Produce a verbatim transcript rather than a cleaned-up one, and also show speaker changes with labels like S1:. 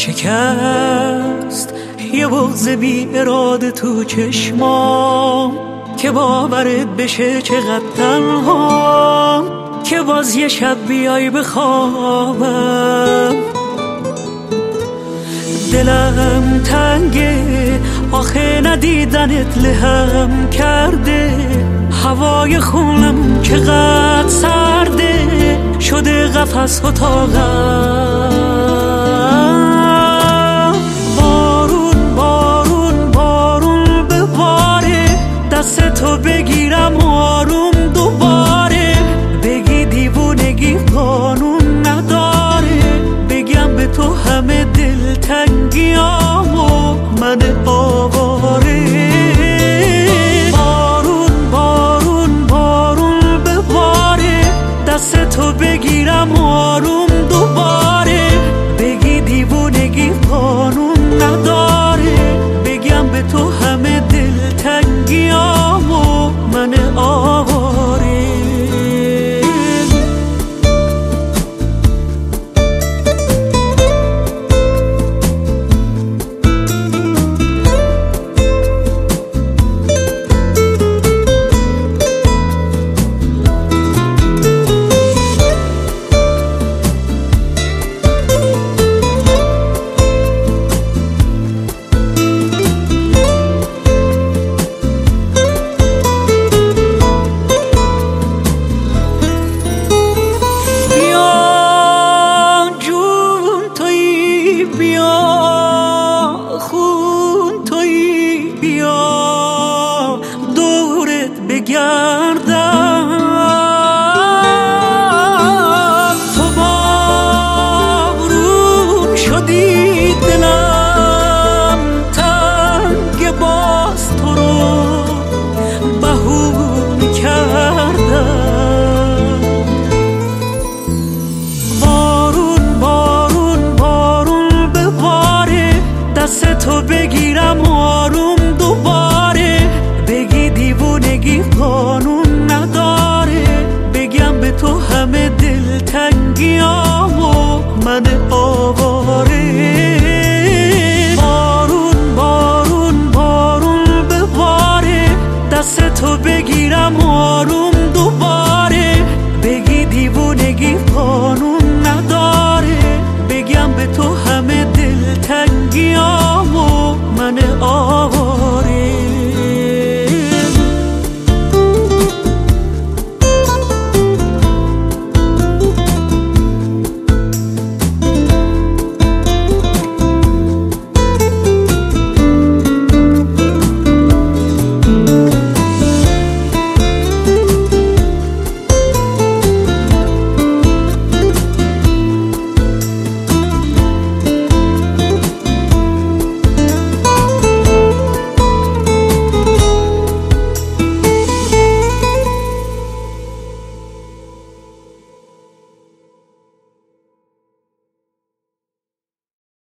S1: شکست یه بغض بی اراده تو چشمام که باورت بشه چقدر تنهام، که باز یه شب بیای بخوابم. دلم تنگه آخه ندیدنت لهم کرده، هوای خونم چقدر سرده شده قفس اتاقم. بارون بارون بارون بباره، دست تو بگیرم آروم دوباره، بگی دیوونگی قانون نداره، بگم به تو همه دلتنگیامو من آواره. بارون بارون بارون بباره، دست تو بگیرم آروم دوباره، بگی دیوونگی قانون نداره، بگم به تو همه دلتنگیامو من آواره. بگردم تو بارون شدی، دلم تنگ باز تو رو بهونه کردم. بارون بارون بارون بباره، دست تو بگیرم آروم دوباره، بگی دیوونگی قانون نداره، بگم به تو همه دلتنگیامو من آواره. بارون بارون بارون بباره، دست تو بگیرم